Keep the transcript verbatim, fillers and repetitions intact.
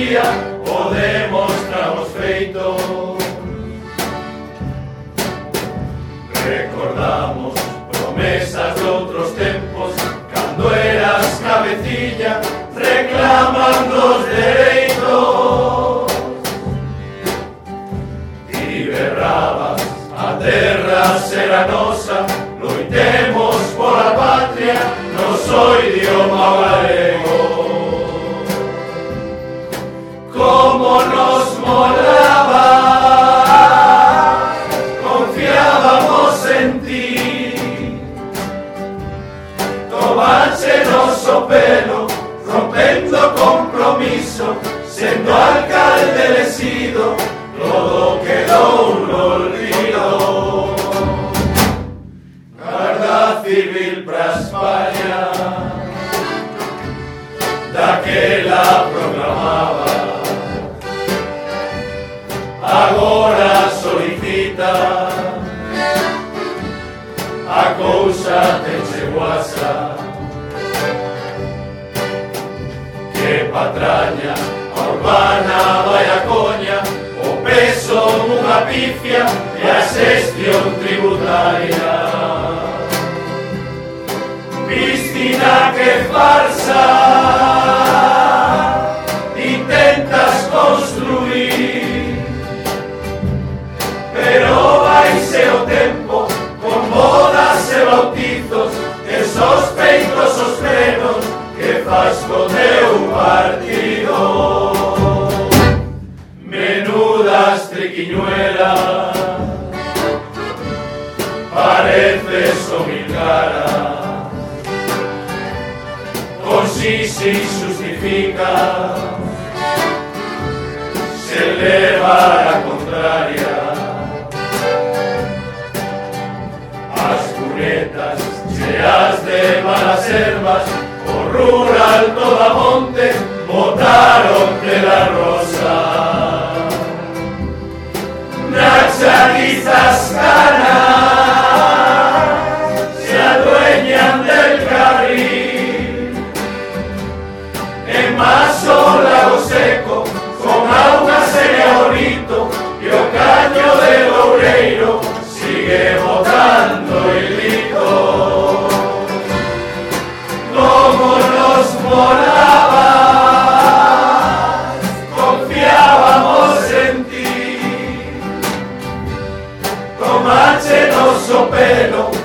día o demostramos feito. Recordamos promesas de outros tempos, cando eras cabecilla reclamando os dereitos. E berrabas, a terra será nosa, loitemos pola patria, noso idioma galego. Como nos molaba, confiábamos en ti. Tomache noso pelo, rompendo compromiso, sendo alcalde elegido, todo quedou no olvido. Garda civil pra España, daquela proclamaba, agora solicita, a cousa tenche guasa, que patraña a urbana vai a coña, o peso dunha pifia e a xestión tributaria. Piscina que farsa intentas construir, pero vaise o tempo con bodas e bautizos, esos peitos os plenos que faz co teu partido. Menudas triquiñuelas, pareces o mil caras, con si si justifica, se leva a contraria. As cunetas cheas de malas herbas, o rural toda monte, botaron de la rosa. Nachalizas canas se adueñan del carril, en maso lago seco, con auga sería bonito, y o caño de Loureiro sigue botando el grito. Como nos molaba, confiábamos en ti. Tomache noso pelo,